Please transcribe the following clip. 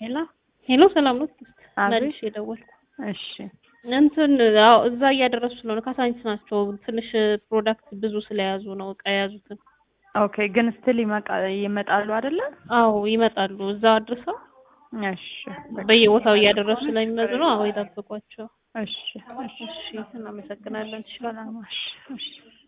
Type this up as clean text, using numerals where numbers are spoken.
ሄሎ ሄሎ ሰላም ነው አቤት መልሽ የደወልኩ እሺ እንትን እዛ እያደረሱ ነው ካሳንቺስ ናቸው ትንሽ ፕሮዳክት ብዙ ስለያዙ ነው እቃ ያዙት ኦኬ ግን ስቲል ይመጣሉ አይደለ አዎ ይመጣሉ እዛ አድርሰው እሺ በየቦታው እያደረሱ ስለሚመጡ ነው አዎ ይጠብቋቸው እሺ እሺ እናመሰግናለን ሰላም እሺ